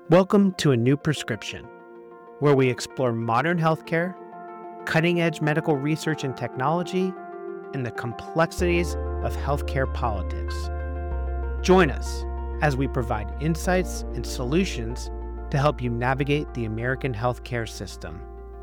Welcome to A New Prescription, where we explore modern healthcare, cutting edge medical research and technology, and the complexities of healthcare politics. Join us as we provide insights and solutions to help you navigate the American healthcare system.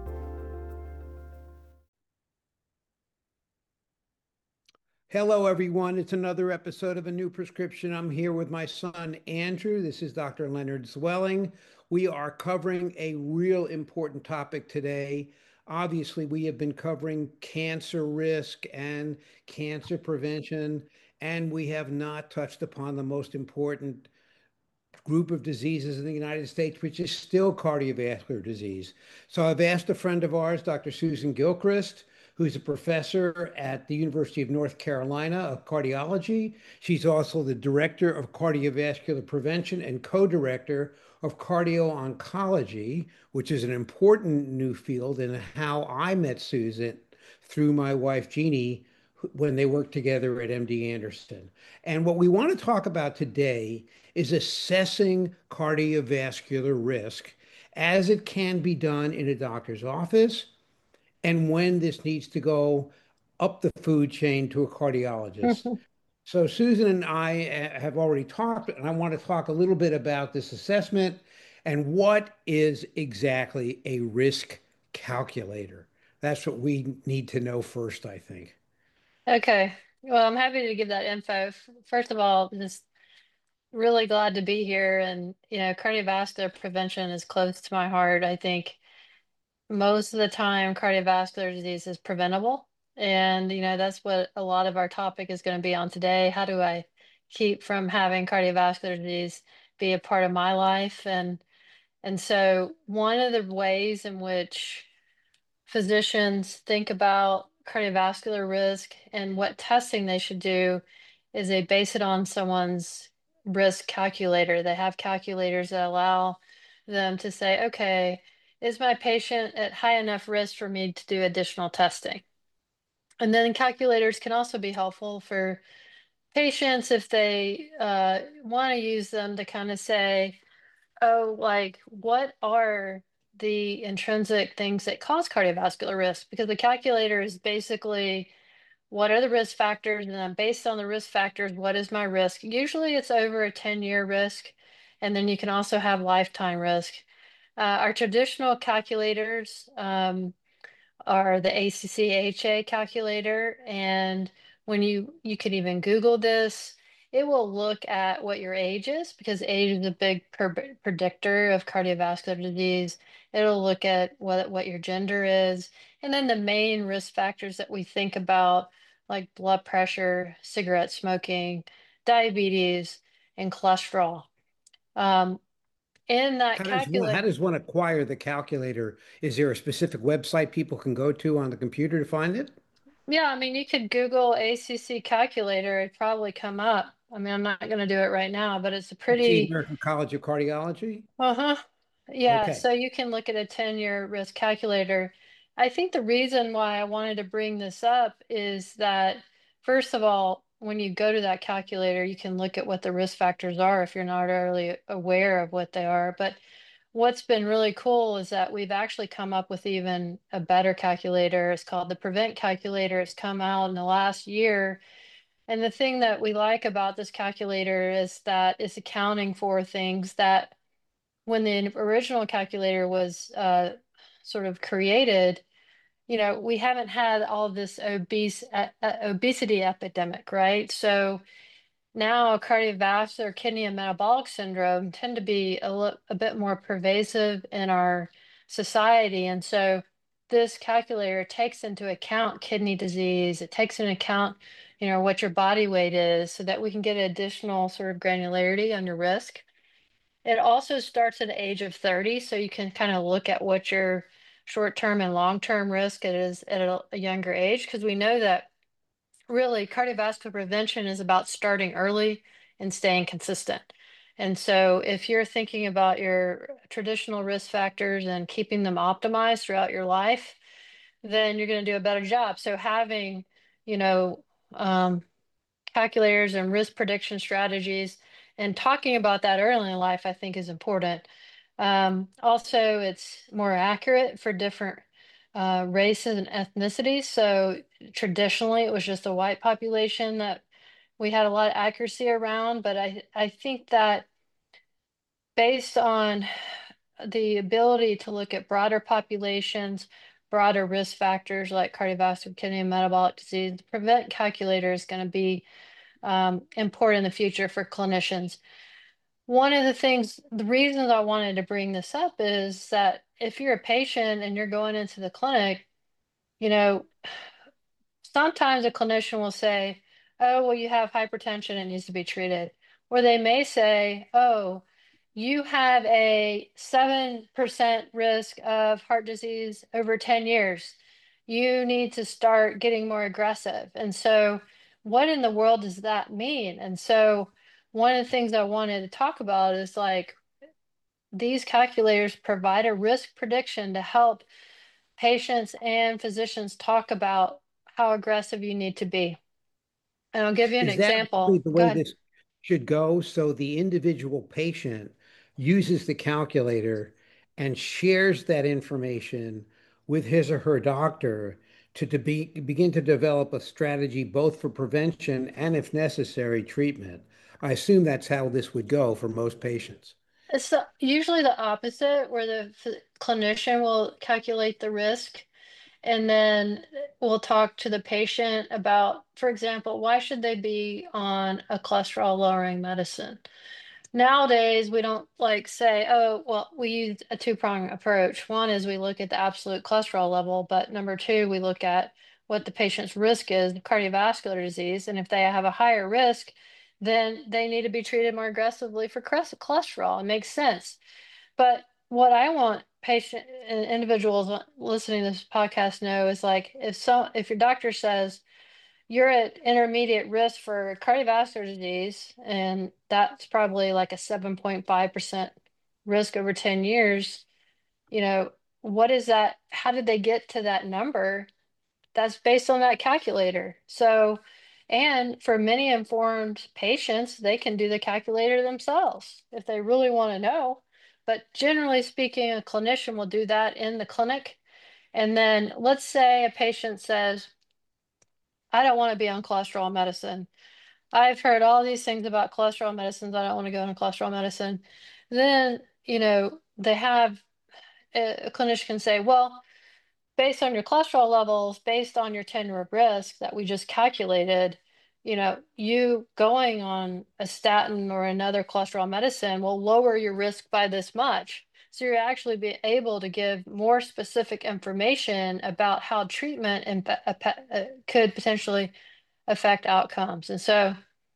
Hello, everyone. It's another episode of A New Prescription. I'm here with my son, Andrew. This is Dr. Leonard Zwelling. We are covering a real important topic today. Obviously, we have been covering cancer risk and cancer prevention, and we have not touched upon the most important group of diseases in the United States, which is still cardiovascular disease. So I've asked a friend of ours, Dr. Susan Gilchrist, who's a professor at the University of North Carolina of cardiology. She's also the director of cardiovascular prevention and co-director of cardio-oncology, which is an important new field, and how I met Susan through my wife, Jeannie, when they worked together at MD Anderson. And what we want to talk about today is assessing cardiovascular risk as it can be done in a doctor's office and when this needs to go up the food chain to a cardiologist. So Susan and I have already talked, and I want to talk a little bit about this assessment and what is exactly a risk calculator. That's what we need to know first, I think. Okay. Well, I'm happy to give that info. First of all, just really glad to be here. And, cardiovascular prevention is close to my heart. I think most of the time, cardiovascular disease is preventable. And, that's what a lot of our topic is going to be on today. How do I keep from having cardiovascular disease be a part of my life? And so one of the ways in which physicians think about cardiovascular risk and what testing they should do is they base it on someone's risk calculator. They have calculators that allow them to say, okay, is my patient at high enough risk for me to do additional testing? And then calculators can also be helpful for patients if they want to use them to kind of say, oh, like what are the intrinsic things that cause cardiovascular risk? Because the calculator is basically what are the risk factors, and then based on the risk factors, what is my risk? Usually it's over a 10-year risk, and then you can also have lifetime risk. Our traditional calculators, are the ACC-AHA calculator. And when you can even Google this, it will look at what your age is because age is a big predictor of cardiovascular disease. It'll look at what your gender is. And then the main risk factors that we think about, like blood pressure, cigarette smoking, diabetes, and cholesterol. Um, in that How calculator, does one acquire the calculator? Is there a specific website people can go to on the computer to find it? yeah, I mean, you could Google ACC calculator, it'd probably come up. I mean, I'm not going to do it right now, but it's a It's the pretty, American College of Cardiology. uh-huh. Yeah, Okay. so you can look at a 10-year risk calculator. I think the reason why I wanted to bring this up is that, first of all, when you go to that calculator, you can look at what the risk factors are if you're not already aware of what they are. But what's been really cool is that we've actually come up with even a better calculator. It's called the Prevent Calculator. It's come out in the last year. And the thing that we like about this calculator is that it's accounting for things that when the original calculator was sort of created, we haven't had all this obesity epidemic, right? So now cardiovascular, kidney, and metabolic syndrome tend to be a bit more pervasive in our society. And so this calculator takes into account kidney disease. It takes into account, what your body weight is so that we can get additional sort of granularity on your risk. It also starts at the age of 30, so you can kind of look at what your short-term and long-term risk is at a younger age, because we know that really cardiovascular prevention is about starting early and staying consistent. And so if you're thinking about your traditional risk factors and keeping them optimized throughout your life, then you're going to do a better job. So having, you know, um, calculators and risk prediction strategies and talking about that early in life, I think is important. Also, it's more accurate for different races and ethnicities. So traditionally, it was just a white population that we had a lot of accuracy around. But I think that based on the ability to look at broader populations, broader risk factors like cardiovascular, kidney, and metabolic disease, the prevent calculator is going to be important in the future for clinicians. One of the things, the reasons I wanted to bring this up is that if you're a patient and you're going into the clinic, you know, sometimes a clinician will say, oh, well, you have hypertension, it needs to be treated. Or they may say, oh, you have a 7% risk of heart disease over 10 years. You need to start getting more aggressive. And so, what in the world does that mean? And so, one of the things I wanted to talk about is like these calculators provide a risk prediction to help patients and physicians talk about how aggressive you need to be. And I'll give you an Is that really example. the Go way ahead. this should go? So the individual patient uses the calculator and shares that information with his or her doctor begin to develop a strategy both for prevention and, if necessary, treatment. I assume that's how this would go for most patients. It's usually the opposite, where the clinician will calculate the risk and then we'll talk to the patient about, for example, why should they be on a cholesterol lowering medicine? Nowadays, we don't like say, oh, well, we use a two-pronged approach. One is we look at the absolute cholesterol level, but number two, we look at what the patient's risk is, cardiovascular disease. And if they have a higher risk, then they need to be treated more aggressively for cholesterol. It makes sense. But what I want patient individuals listening to this podcast know is like if your doctor says you're at intermediate risk for cardiovascular disease, and that's probably like a 7.5% risk over 10 years, you know, what is that? How did they get to that number? That's based on that calculator. So, and for many informed patients, they can do the calculator themselves if they really want to know. But generally speaking, a clinician will do that in the clinic. And then let's say a patient says, I don't want to be on cholesterol medicine. I've heard all these things about cholesterol medicines. I don't want to go on cholesterol medicine. Then, they have a clinician can say, well, based on your cholesterol levels, based on your tenure of risk that we just calculated, you going on a statin or another cholesterol medicine will lower your risk by this much. So you're actually be able to give more specific information about how treatment could potentially affect outcomes. And so,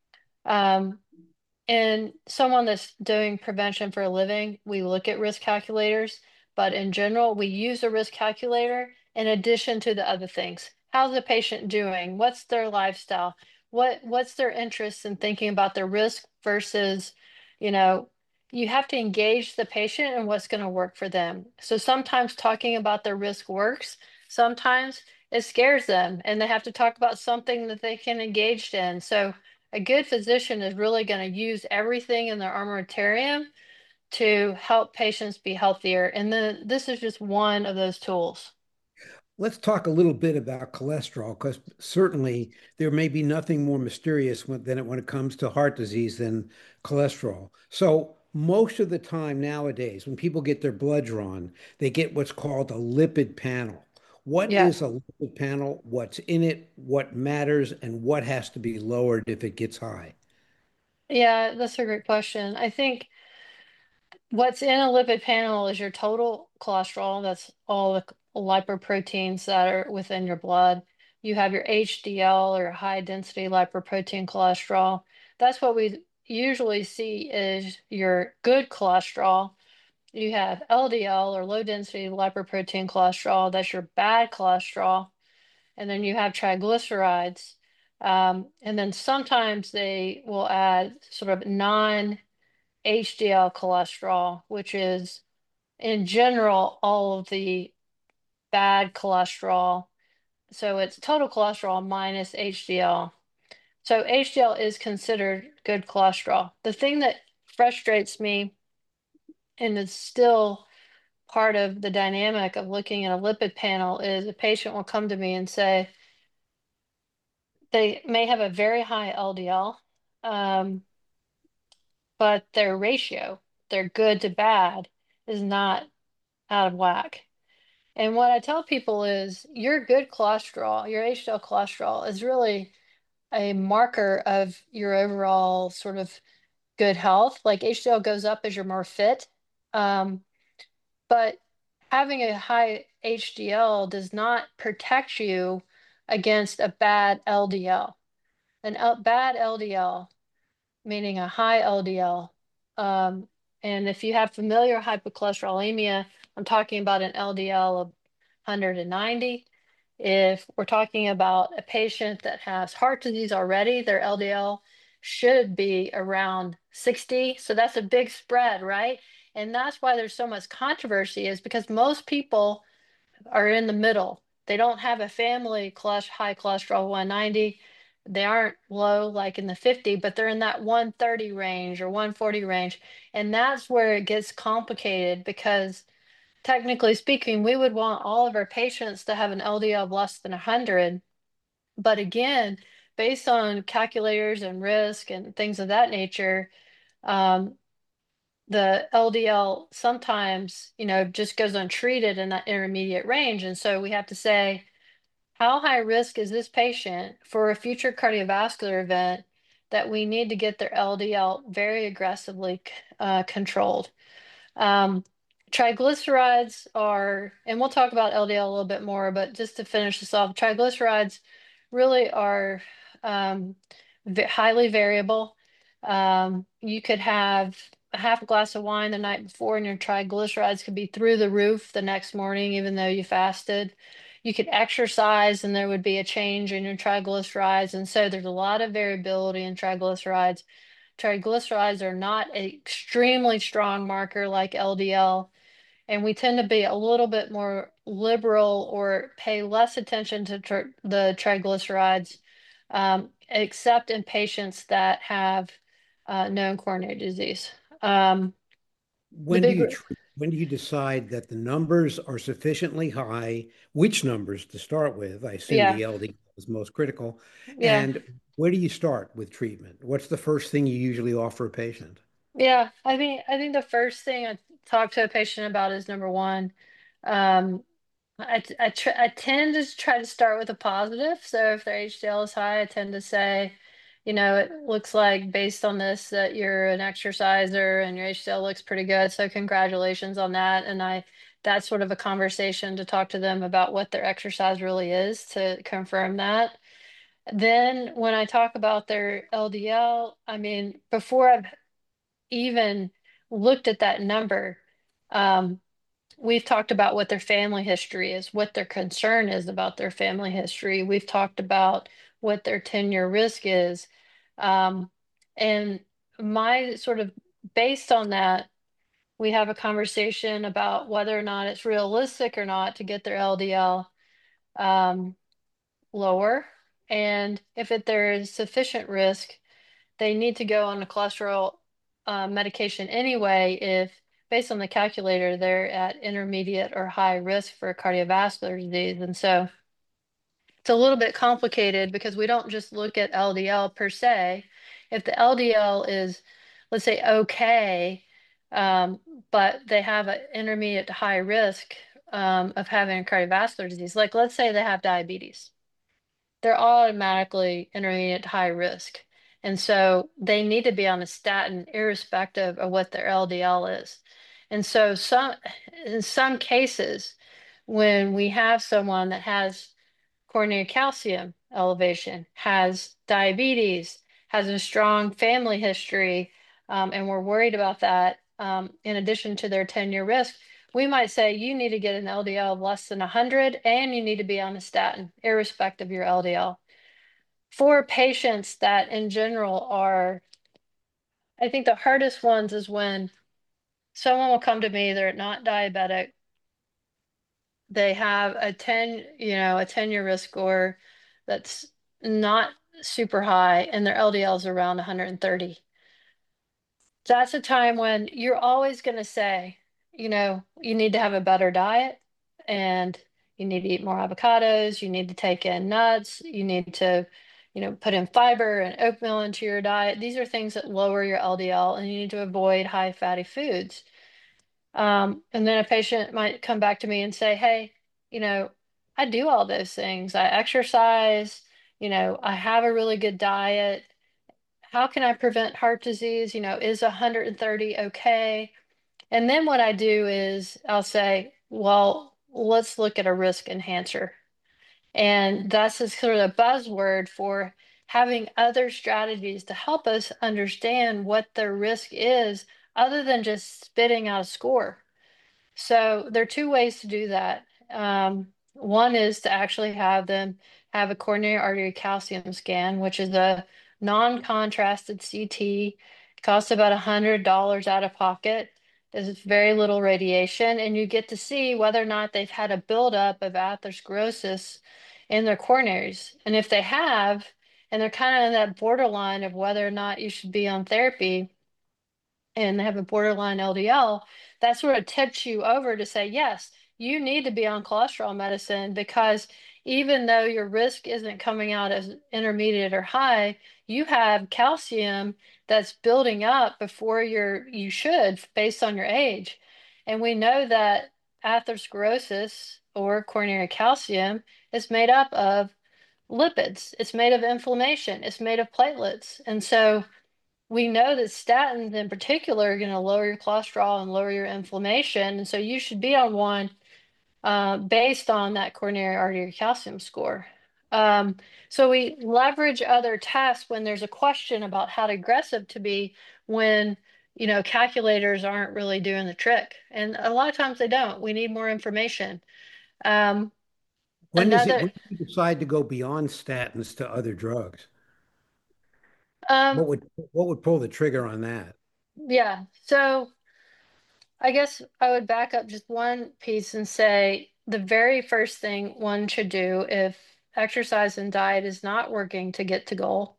um, and someone that's doing prevention for a living, we look at risk calculators, but in general, we use a risk calculator in addition to the other things. How's the patient doing? What's their lifestyle? What's their interest in thinking about their risk versus, you know, you have to engage the patient and what's going to work for them. So sometimes talking about their risk works. Sometimes it scares them and they have to talk about something that they can engage in. So a good physician is really going to use everything in their armamentarium to help patients be healthier. And then this is just one of those tools. Let's talk a little bit about cholesterol, because certainly there may be nothing more mysterious when it comes to heart disease than cholesterol. So most of the time nowadays, when people get their blood drawn, they get what's called a lipid panel. What Yeah. is a lipid panel? What's in it? What matters? And what has to be lowered if it gets high? Yeah, that's a great question. I think what's in a lipid panel is your total cholesterol. That's all the lipoproteins that are within your blood. You have your HDL or high density lipoprotein cholesterol. That's what we usually see is your good cholesterol. You have LDL or low density lipoprotein cholesterol. That's your bad cholesterol. And then you have triglycerides. And then sometimes they will add sort of non-HDL cholesterol, which is in general all of the bad cholesterol. So it's total cholesterol minus HDL. So HDL is considered good cholesterol. The thing that frustrates me and it's still part of the dynamic of looking at a lipid panel is a patient will come to me and say they may have a very high LDL, um, but their ratio, their good to bad, is not out of whack. And what I tell people is your good cholesterol, your HDL cholesterol, is really a marker of your overall sort of good health. Like HDL goes up as you're more fit. Um, but having a high HDL does not protect you against a bad LDL. Bad LDL, meaning a high LDL. Um, and if you have familiar hypercholesterolemia, I'm talking about an LDL of 190. If we're talking about a patient that has heart disease already, their LDL should be around 60. So that's a big spread, right? And that's why there's so much controversy, is because most people are in the middle. They don't have a family high cholesterol 190. They aren't low like in the 50, but they're in that 130 range or 140 range. And that's where it gets complicated because technically speaking, we would want all of our patients to have an LDL of less than 100. But again, based on calculators and risk and things of that nature, um, the LDL sometimes, just goes untreated in that intermediate range. And so we have to say, how high risk is this patient for a future cardiovascular event that we need to get their LDL very aggressively controlled? Um, Triglycerides are, and we'll talk about LDL a little bit more, but just to finish this off, triglycerides really are highly variable. You could have a half a glass of wine the night before, and your triglycerides could be through the roof the next morning, even though you fasted. You could exercise, and there would be a change in your triglycerides. And so there's a lot of variability in triglycerides. Triglycerides are not an extremely strong marker like LDL, and we tend to be a little bit more liberal or pay less attention to the triglycerides, except in patients that have known coronary disease. The When do big, you when do you decide that the numbers are sufficiently high? Which numbers to start with? I assume yeah, the LDL is most critical. yeah. And where do you start with treatment? What's the first thing you usually offer a patient? Yeah, I think the first thing I talk to a patient about is number one. Um, I tend to try to start with a positive. So if their HDL is high, I tend to say, it looks like based on this that you're an exerciser and your HDL looks pretty good. So congratulations on that. And that's sort of a conversation to talk to them about what their exercise really is to confirm that. Then when I talk about their LDL, I mean, before I've even looked at that number, um, we've talked about what their family history is, what their concern is about their family history. We've talked about what their 10-year risk is. Um, and my sort of based on that, we have a conversation about whether or not it's realistic or not to get their LDL um, lower. And if there is sufficient risk, they need to go on a cholesterol medication anyway if, based on the calculator, they're at intermediate or high risk for cardiovascular disease. And so it's a little bit complicated because we don't just look at LDL per se. If the LDL is, let's say, okay, um, but they have an intermediate to high risk of having a cardiovascular disease, like let's say they have diabetes, they're automatically intermediate to high risk. And so they need to be on a statin irrespective of what their LDL is. And so in some cases, when we have someone that has coronary calcium elevation, has diabetes, has a strong family history, and we're worried about that, in addition to their 10-year risk, we might say you need to get an LDL of less than 100 and you need to be on a statin, irrespective of your LDL. For patients that in general are, I think the hardest ones is when someone will come to me, they're not diabetic, they have a 10-year risk score that's not super high, and their LDL is around 130. that's a time when you're always going to say, you need to have a better diet and you need to eat more avocados, you need to take in nuts, you need to, put in fiber and oatmeal into your diet. These are things that lower your LDL and you need to avoid high fatty foods. And then a patient might come back to me and say, hey, I do all those things. I exercise, I have a really good diet. How can I prevent heart disease? Is 130 okay? And then what I do is I'll say, well, let's look at a risk enhancer. And that's a sort of buzzword for having other strategies to help us understand what the risk is other than just spitting out a score. So there are two ways to do that. One is to actually have them have a coronary artery calcium scan, which is a non-contrasted CT. It costs about $100 out of pocket. There's very little radiation, and you get to see whether or not they've had a buildup of atherosclerosis in their coronaries. And if they have, and they're kind of in that borderline of whether or not you should be on therapy, and they have a borderline LDL, that sort of tips you over to say, yes, you need to be on cholesterol medicine because even though your risk isn't coming out as intermediate or high, you have calcium that's building up before you should based on your age. And we know that atherosclerosis or coronary calcium is made up of lipids, it's made of inflammation, it's made of platelets. And so we know that statins in particular are going to lower your cholesterol and lower your inflammation. And so you should be on one based on that coronary artery calcium score. So we leverage other tests when there's a question about how aggressive to be when, calculators aren't really doing the trick. And a lot of times they don't. We need more information. Um, another, When do you decide to go beyond statins to other drugs? um, What would pull the trigger on that? yeah. So I guess I would back up just one piece and say the very first thing one should do if exercise and diet is not working to get to goal.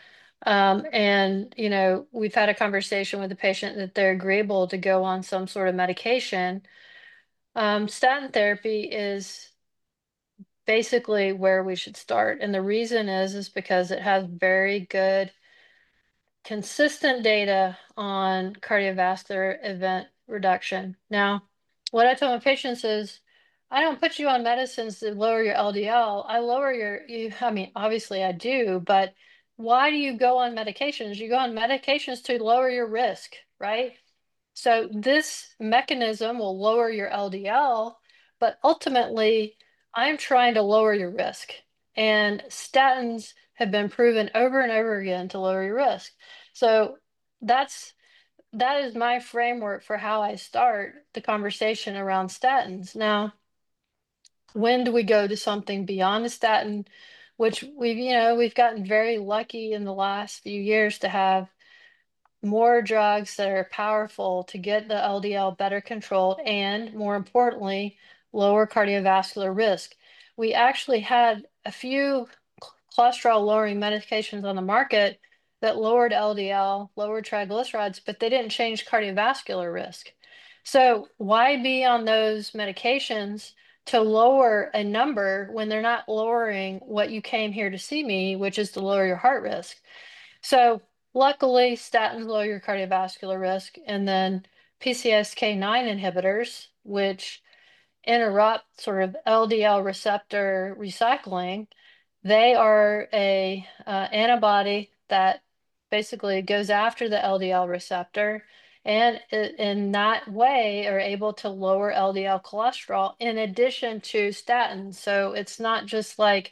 And, we've had a conversation with the patient that they're agreeable to go on some sort of medication. Statin therapy is basically where we should start. And the reason is because it has very good consistent data on cardiovascular event reduction. Now, what I tell my patients is, I don't put you on medicines to lower your LDL. I lower I mean, obviously I do, but why do you go on medications? You go on medications to lower your risk, right? So this mechanism will lower your LDL, but ultimately, I'm trying to lower your risk. And statins have been proven over and over again to lower your risk. So that's that is my framework for how I start the conversation around statins. Now, when do we go to something beyond a statin, which we've gotten very lucky in the last few years to have more drugs that are powerful to get the LDL better controlled and, more importantly, lower cardiovascular risk. We actually had a few cholesterol lowering medications on the market that lowered LDL, lowered triglycerides, but they didn't change cardiovascular risk. So, why be on those medications to lower a number when they're not lowering what you came here to see me, which is to lower your heart risk? So luckily, statins lower your cardiovascular risk, and then PCSK9 inhibitors, which interrupt sort of LDL receptor recycling, they are a antibody that basically goes after the LDL receptor, and in that way are able to lower LDL cholesterol in addition to statins. So it's not just like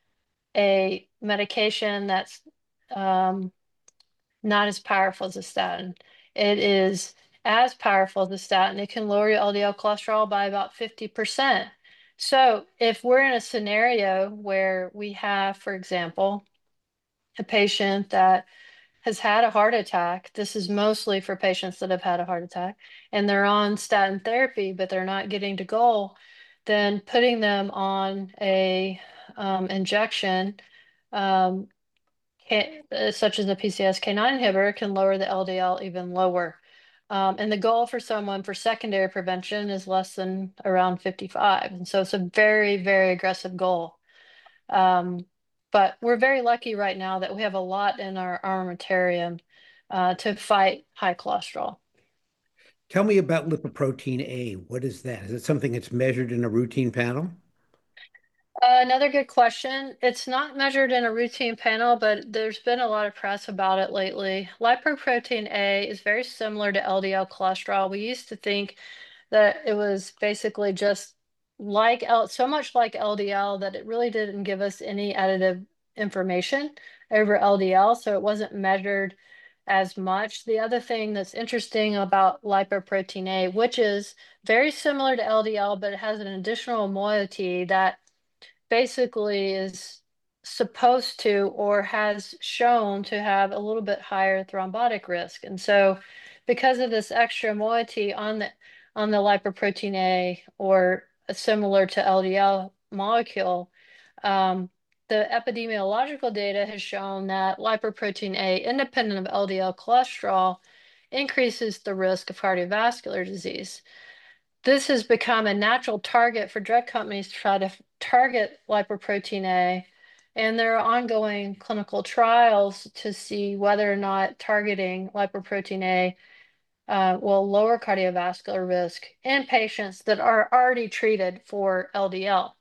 a medication that's um, not as powerful as a statin. It is as powerful as a statin. It can lower your LDL cholesterol by about 50%. So if we're in a scenario where we have, for example, a patient that has had a heart attack, this is mostly for patients that have had a heart attack, and they're on statin therapy, but they're not getting to goal, then putting them on a injection um, such as a PCSK9 inhibitor, can lower the LDL even lower. And the goal for someone for secondary prevention is less than around 55. And so it's a very, very aggressive goal. But we're very lucky right now that we have a lot in our armamentarium to fight high cholesterol. Tell me about lipoprotein A. What is that? Is it something that's measured in a routine panel? Another good question. It's not measured in a routine panel, but there's been a lot of press about it lately. Lipoprotein A is very similar to LDL cholesterol. We used to think that it was basically just so much like LDL that it really didn't give us any additive information over LDL, so it wasn't measured as much. The other thing that's interesting about lipoprotein A, which is very similar to LDL, but it has an additional moiety that basically is supposed to or has shown to have a little bit higher thrombotic risk. And so because of this extra moiety on the lipoprotein A or similar to LDL molecule, the epidemiological data has shown that lipoprotein A, independent of LDL cholesterol, increases the risk of cardiovascular disease. This has become a natural target for drug companies to try to target lipoprotein A, and there are ongoing clinical trials to see whether or not targeting lipoprotein A will lower cardiovascular risk in patients that are already treated for LDL.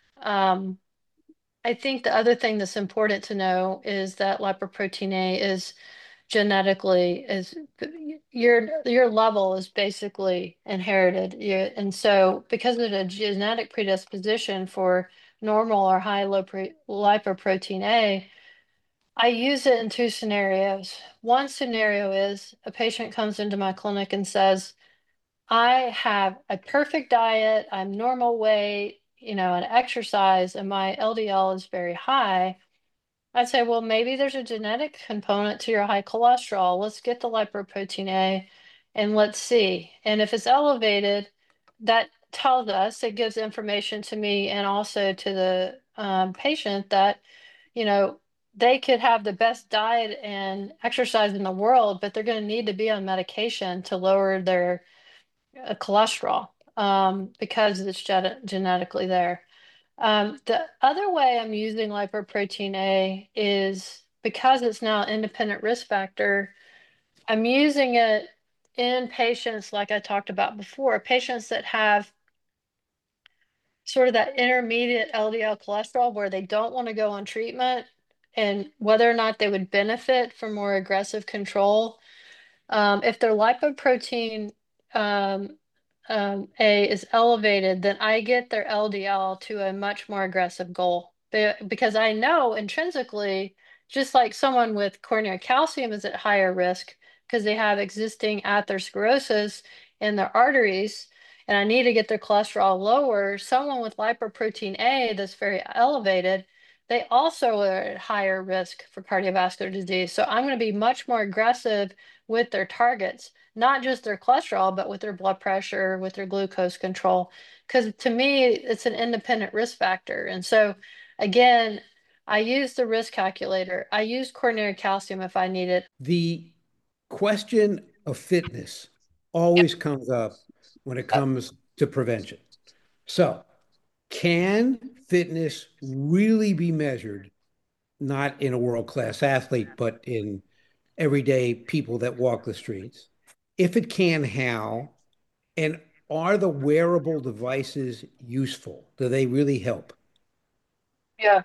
I think the other thing that's important to know is that lipoprotein A is genetically is your level is basically inherited. And so because of the genetic predisposition for normal or high lipoprotein A, I use it in two scenarios. One scenario is a patient comes into my clinic and says, I have a perfect diet, I'm normal weight, and exercise, and my LDL is very high. I'd say, well, maybe there's a genetic component to your high cholesterol. Let's get the lipoprotein A and let's see. And if it's elevated, that tells us, it gives information to me and also to the patient that, you know, they could have the best diet and exercise in the world, but they're going to need to be on medication to lower their cholesterol because it's genetically there. The other way I'm using lipoprotein A is because it's now an independent risk factor, I'm using it in patients like I talked about before, patients that have sort of that intermediate LDL cholesterol where they don't want to go on treatment and whether or not they would benefit from more aggressive control. If their lipoprotein um, A is elevated, then I get their LDL to a much more aggressive goal because I know intrinsically, just like someone with coronary calcium is at higher risk because they have existing atherosclerosis in their arteries, and I need to get their cholesterol lower. Someone with lipoprotein A that's very elevated, they also are at higher risk for cardiovascular disease. So I'm going to be much more aggressive with their targets, not just their cholesterol, but with their blood pressure, with their glucose control. Because to me, it's an independent risk factor. And so, again, I use the risk calculator. I use coronary calcium if I need it. The question of fitness always comes up when it comes to prevention. So, can fitness really be measured, not in a world-class athlete, but in everyday people that walk the streets? If it can, how? And are the wearable devices useful? Do they really help? Yeah.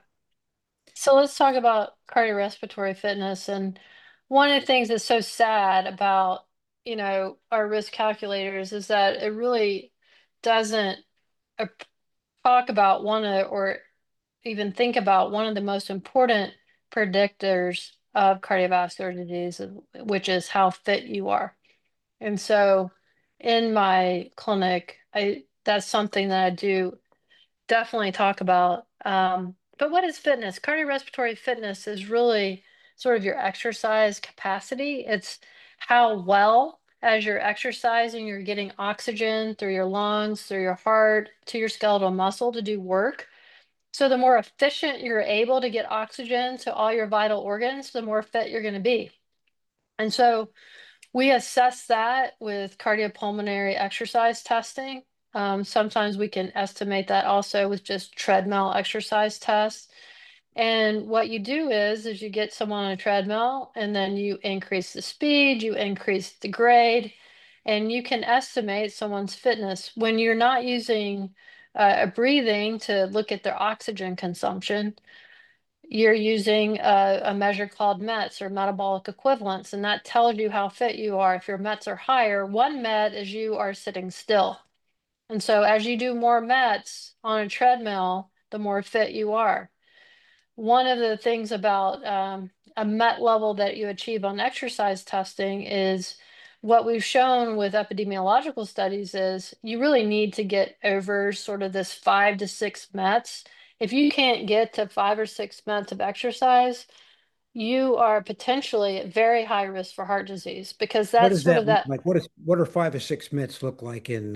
So let's talk about cardiorespiratory fitness. And one of the things that's so sad about, our risk calculators is that it really doesn't uh, talk about or even think about one of the most important predictors of cardiovascular disease, which is how fit you are. And so in my clinic, I that's something that I do definitely talk about. But what is fitness? Cardiorespiratory fitness is really sort of your exercise capacity. It's how well as you're exercising, you're getting oxygen through your lungs, through your heart, to your skeletal muscle to do work. So the more efficient you're able to get oxygen to all your vital organs, the more fit you're going to be. And so we assess that with cardiopulmonary exercise testing. Sometimes we can estimate that also with just treadmill exercise tests. And what you do is you get someone on a treadmill and then you increase the speed, you increase the grade, and you can estimate someone's fitness when you're not using a breathing to look at their oxygen consumption. You're using a measure called METs or metabolic equivalents, and that tells you how fit you are. If your METs are higher, one MET is you are sitting still. And so as you do more METs on a treadmill, the more fit you are. One of the things about a MET level that you achieve on exercise testing is what we've shown with epidemiological studies is you really need to get over sort of this 5 to 6 METs. If you can't get to 5 or 6 METs of exercise, you are potentially at very high risk for heart disease because What that's does sort that of look that. like? What are 5 or 6 minutes look like in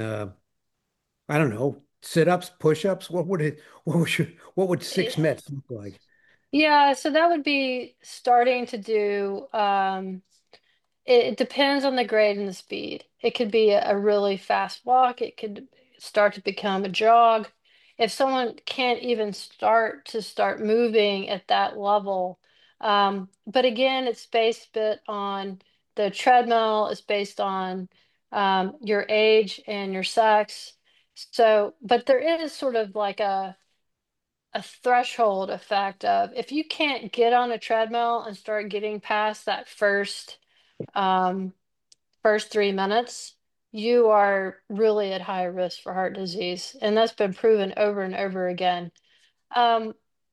I don't know, sit-ups, push-ups? What would eh, 6 minutes look like? Yeah, so that would be starting to do it depends on the grade and the speed. It could be a really fast walk. It could start to become a jog. If someone can't even start moving at that level, but again, it's based a bit on the treadmill. It's based on your age and your sex. So, but there is sort of like a threshold effect of if you can't get on a treadmill and start getting past that um, first 3 minutes, you are really at high risk for heart disease. And that's been proven over and over again. Um,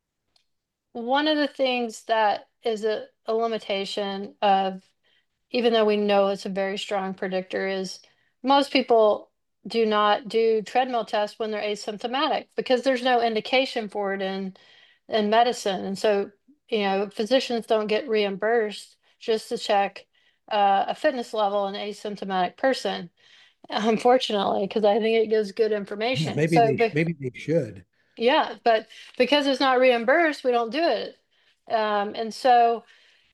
One of the things that is a limitation of, even though we know it's a very strong predictor, is most people do not do treadmill tests when they're asymptomatic because there's no indication for it in medicine. And so, physicians don't get reimbursed just to check a fitness level in an asymptomatic person, unfortunately, because I think it gives good Yeah, information. So, but maybe they should. yeah, but because it's not reimbursed, we don't do it. And so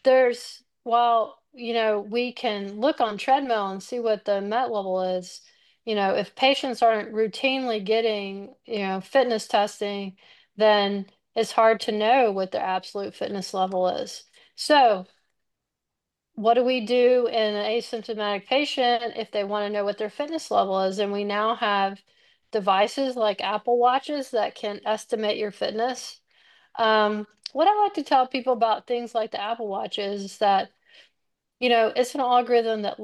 while, we can look on treadmill and see what the MET level is, if patients aren't routinely getting, fitness testing, then it's hard to know what their absolute fitness level is. So what do we do in an asymptomatic patient if they want to know what their fitness level is? And we now have devices like Apple Watches that can estimate your fitness. What I like to tell people about things like the Apple Watch is that, it's an algorithm that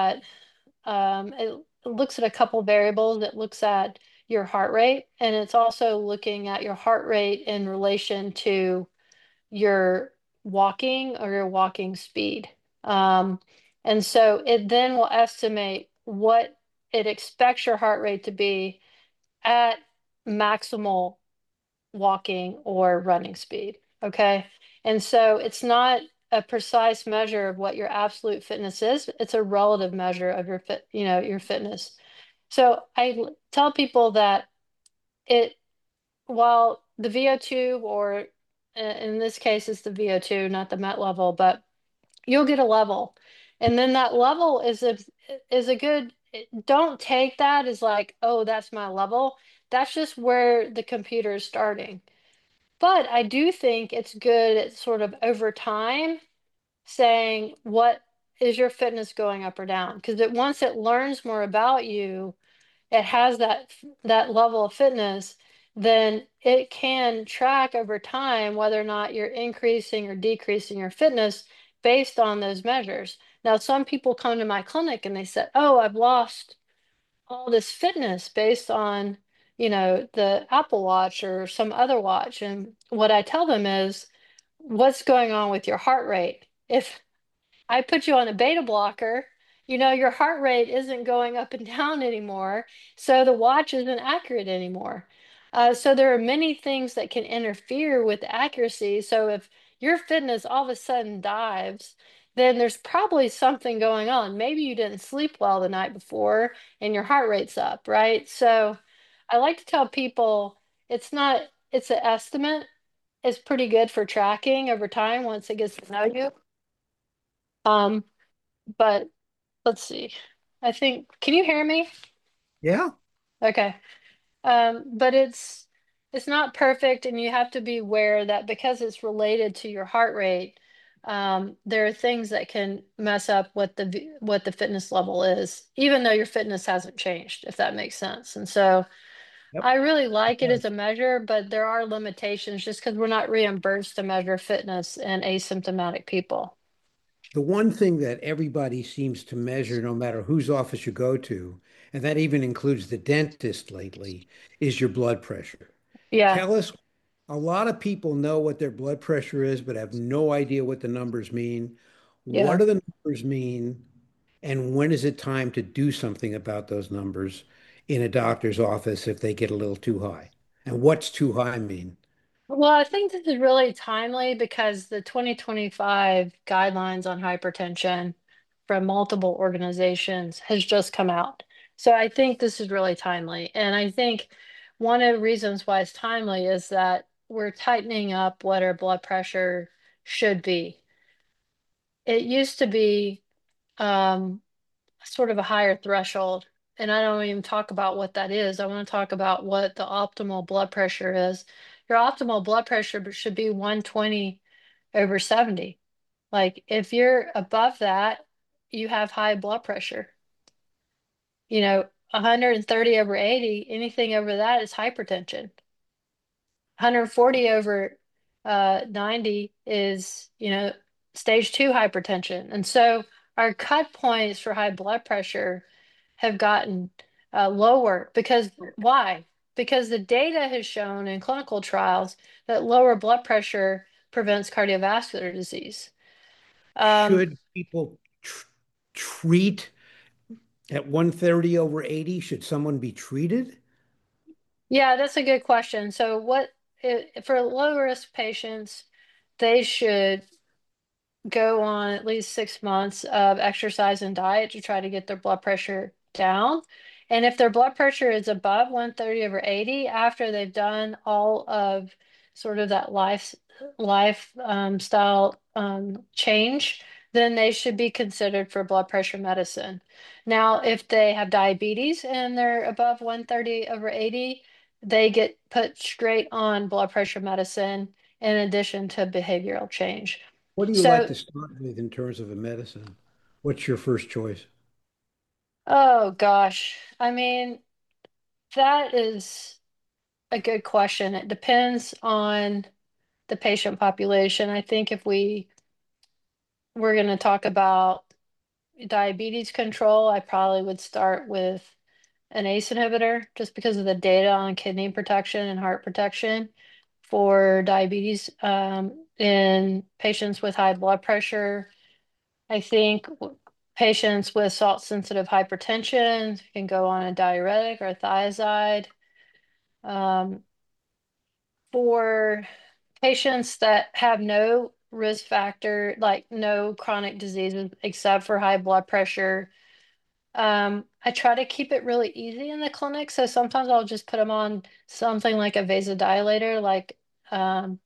it looks at a couple variables. It looks at your heart rate, and it's also looking at your heart rate in relation to your walking or your walking speed. Um, and so it then will estimate what it expects your heart rate to be at maximal walking or running speed. Okay. And so it's not a precise measure of what your absolute fitness is. It's a relative measure of your fitness. So tell people that it, while the VO2, or in this case, it's the VO2, not the MET level, but you'll get a level. And then that level is a good, don't take that as like, oh, that's my level. That's just where the computer is starting. But I do think it's good at sort of over time saying, what is your fitness going up or down? Because once it learns more about you, it has that level of fitness, then it can track over time whether or not you're increasing or decreasing your fitness based on those measures. Now, some people come to my clinic and they say, "Oh, I've lost all this fitness based on, the Apple Watch or some other watch." And what I tell them is, what's going on with your heart rate? If I put you on a beta blocker, your heart rate isn't going up and down anymore, so the watch isn't accurate anymore. So there are many things that can interfere with accuracy. So if your fitness all of a sudden dives, then there's probably something going on. Maybe you didn't sleep well the night before and your heart rate's up, right? So I like to tell people it's not it's an estimate. It's pretty good for tracking over time once it gets to know you. Um, but let's see. I think, can you hear me? Yeah. Okay. But it's not perfect, and you have to be aware that because it's related to your heart rate, there are things that can mess up what the fitness level is, even though your fitness hasn't changed, if that makes sense. And so Yep. I really It like it as does. a measure, but there are limitations just because we're not reimbursed to measure fitness in asymptomatic people. The one thing that everybody seems to measure, no matter whose office you go to, and that even includes the dentist lately, is your blood pressure. Yeah, Tell us, a lot of people know what their blood pressure is, but have no idea what the numbers mean. What yeah. do the numbers mean? And when is it time to do something about those numbers in a doctor's office if they get a little too high? And what's too high mean? Well, I think this is really timely because the 2025 guidelines on hypertension from multiple organizations has just come out. So I think this is really timely. And I think one of the reasons why it's timely is that we're tightening up what our blood pressure should be. It used to be um, sort of a higher threshold. And I don't even talk about what that is. I want to talk about what the optimal blood pressure is. Your optimal blood pressure should be 120 over 70. Like if you're above that, you have high blood pressure. 130 over 80, anything over that is hypertension. 140 over 90 is, stage two hypertension. And so our cut points for high blood pressure have gotten lower because why? Because the data has shown in clinical trials that lower blood pressure prevents cardiovascular disease. Um, Should people treat at 130 over 80? Should someone be treated? yeah, that's a good question. So for low risk patients, they should go on at least 6 months of exercise and diet to try to get their blood pressure down. And if their blood pressure is above 130 over 80, after they've done all of sort of that style change, then they should be considered for blood pressure medicine. Now, if they have diabetes and they're above 130 over 80, they get put straight on blood pressure medicine in addition to behavioral change. What do you like So, to start with in terms of a medicine? What's your first choice? oh gosh, I mean, that is a good question. It depends on the patient population. I think if we're going to talk about diabetes control, I probably would start with an ACE inhibitor just because of the data on kidney protection and heart protection for diabetes in patients with high blood pressure. I think patients with salt-sensitive hypertension can go on a diuretic or a thiazide. Um, for patients that have no risk factor, like no chronic diseases except for high blood pressure, I try to keep it really easy in the clinic. So sometimes I'll just put them on something like a vasodilator, like um,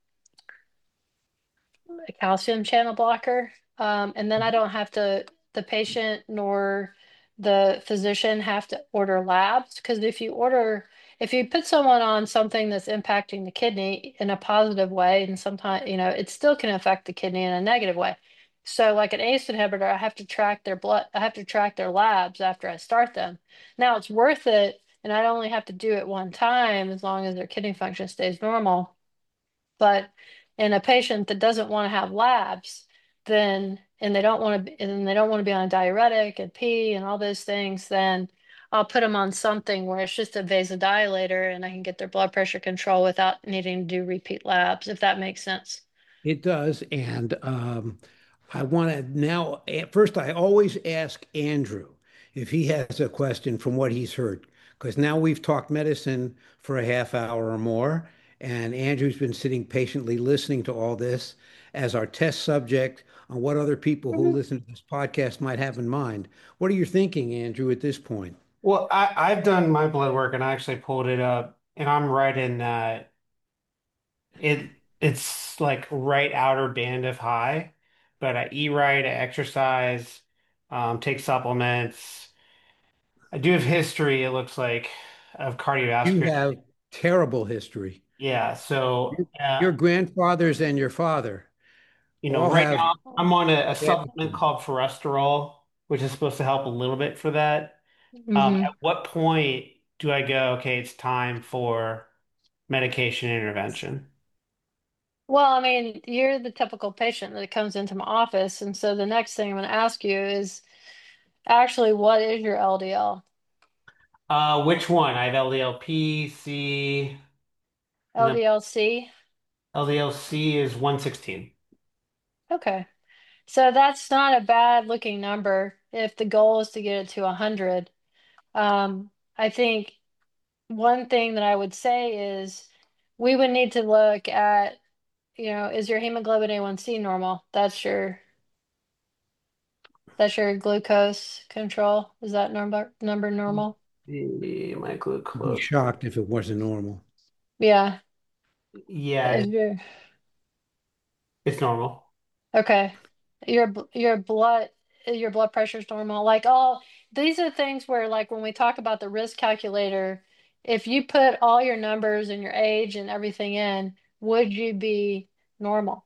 a calcium channel blocker. And then I don't have to, the patient nor the physician have to order labs. Because if you put someone on something that's impacting the kidney in a positive way, and sometimes, it still can affect the kidney in a negative way. So, like an ACE inhibitor, I have to track their blood, I have to track their labs after I start them. Now it's worth it, and I only have to do it one time as long as their kidney function stays normal. But in a patient that doesn't want to have labs, then and they don't want to be on a diuretic and pee and all those things, then I'll put them on something where it's just a vasodilator and I can get their blood pressure control without needing to do repeat labs, if that makes sense. It does. And I want to now, first, I always ask Andrew if he has a question from what he's heard, because now we've talked medicine for a half hour or more, and Andrew's been sitting patiently listening to all this as our test subject on what other people who Mhm. listen to this podcast might have in mind. What are you thinking, Andrew, at this point? Well, I've done my blood work and I actually pulled it up, and I'm right in that. it's like right outer band of high, but I eat right, I exercise, take supplements. I do have history, it looks like, of You cardiovascular. have terrible history. Yeah, so Your grandfathers and your father all right have now I'm on a bad supplement history. called Forrestal, which is supposed to help a little bit for that. At Hmm. what point do I go, okay, it's time for medication intervention? Well, I mean, you're the typical patient that comes into my office, and so the next thing I'm going to ask you is actually, what is your LDL? Which one? I have LDLP, C, and then LDL-C? LDLC is 116. Okay. So that's not a bad looking number if the goal is to get it to 100. I think one thing that I would say is we would need to look at, is your hemoglobin A1C normal? That's your glucose control. Is that number normal? My I'd be glucose. shocked if it wasn't normal. Yeah. Yeah, Is your it's normal. Okay. Your blood pressure is normal. Like all these are things where like when we talk about the risk calculator, if you put all your numbers and your age and everything in, would you be normal?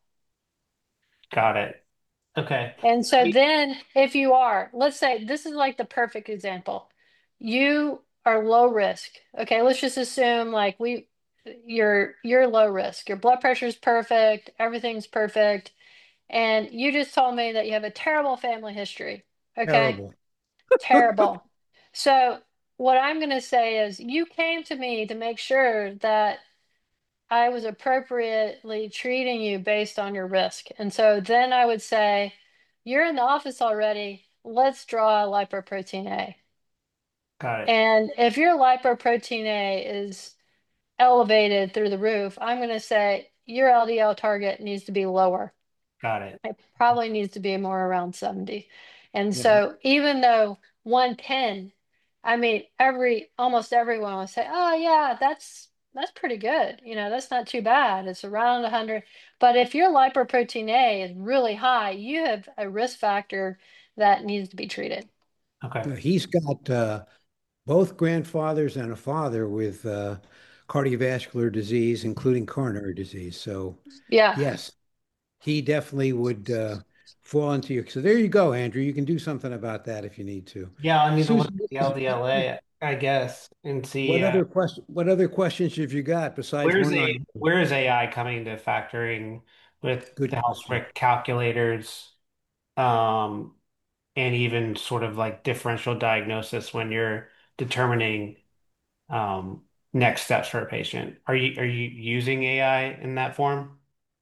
Got it. Okay. And so then if you are, let's say this is like the perfect example. You are low risk. Okay, let's just assume like you're low risk. Your blood pressure is perfect, everything's perfect. And you just told me that you have a terrible family history. Okay? Terrible. Terrible. So, what I'm going to say is you came to me to make sure that I was appropriately treating you based on your risk. And so then I would say, you're in the office already. Let's draw lipoprotein A. Got it. And if your lipoprotein A is elevated through the roof, I'm going to say your LDL target needs to be lower. Got it. It probably needs to be more around 70. And Yeah. so even though 110, I mean, almost everyone will say, "Oh yeah, that's pretty good. That's not too bad. It's around 100." But if your lipoprotein A is really high, you have a risk factor that needs to be treated. Okay. He's got both grandfathers and a father with cardiovascular disease, including coronary disease. So, Yeah. yes, he definitely would fall into your. So, there you go, Andrew. You can do something about that if you need to. Yeah, I need to look Susan, at the LDLA, I guess, and see what other questions have you got besides where's 190? where is AI coming to factoring with Good the health question. risk calculators, um, and even sort of like differential diagnosis when you're determining um, next steps for a patient. Are you using AI in that form?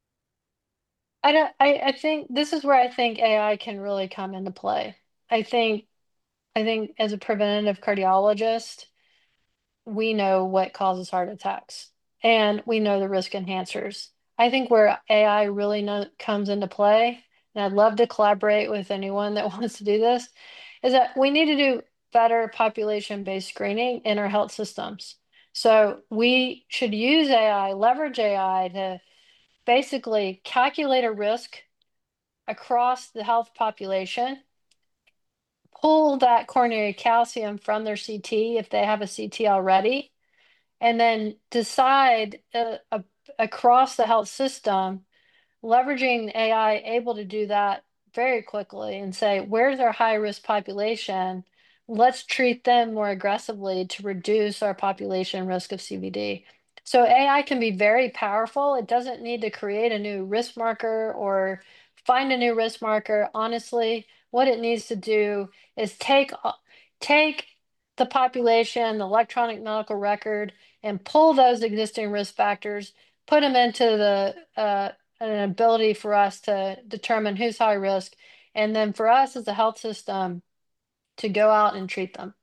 I don't I think this is where I think AI can really come into play. I think I think as a preventative cardiologist, we know what causes heart attacks and we know the risk enhancers. I think where AI really comes into play, and I'd love to collaborate with anyone that wants to do this, is that we need to do better population-based screening in our health systems. So we should use AI, leverage AI to basically calculate a risk across the health population, pull that coronary calcium from their CT if they have a CT already, and then decide across the health system, leveraging AI, able to do that very quickly and say, where's our high risk population? Let's treat them more aggressively to reduce our population risk of CVD. So AI can be very powerful. It doesn't need to create a new risk marker or find a new risk marker. Honestly, what it needs to do is take the population, the electronic medical record, and pull those existing risk factors, put them into an ability for us to determine who's high risk, and then for us as a health system to go out and treat them.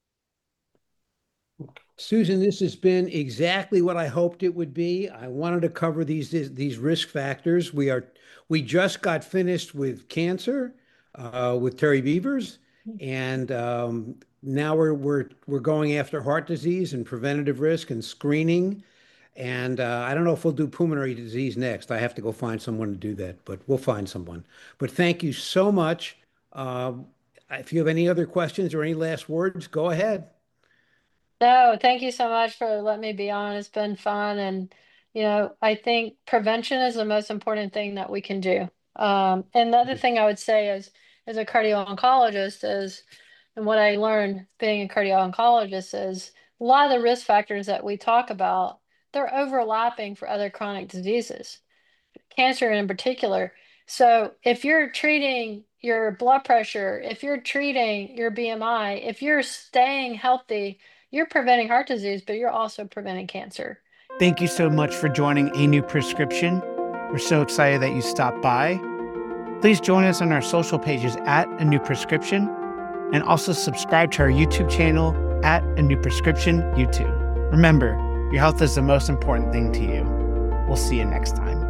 Susan, this has been exactly what I hoped it would be. I wanted to cover these risk factors. We just got finished with cancer with Terry Beavers, and now we're going after heart disease and preventative risk and screening. And I don't know if we'll do pulmonary disease next. I have to go find someone to do that, but we'll find someone. But thank you so much. If you have any other questions or any last words, go ahead. No, thank you so much for letting me be on. It's been fun. And, I think prevention is the most important thing that we can do. And the other thing I would say is, as a cardio-oncologist is, and what I learned being a cardio-oncologist is a lot of the risk factors that we talk about, they're overlapping for other chronic diseases, cancer in particular. So if you're treating your blood pressure, if you're treating your BMI, if you're staying healthy, you're preventing heart disease, but you're also preventing cancer. Thank you so much for joining A New Prescription. We're so excited that you stopped by. Please join us on our social pages at A New Prescription, and also subscribe to our YouTube channel at A New Prescription YouTube. Remember, your health is the most important thing to you. We'll see you next time.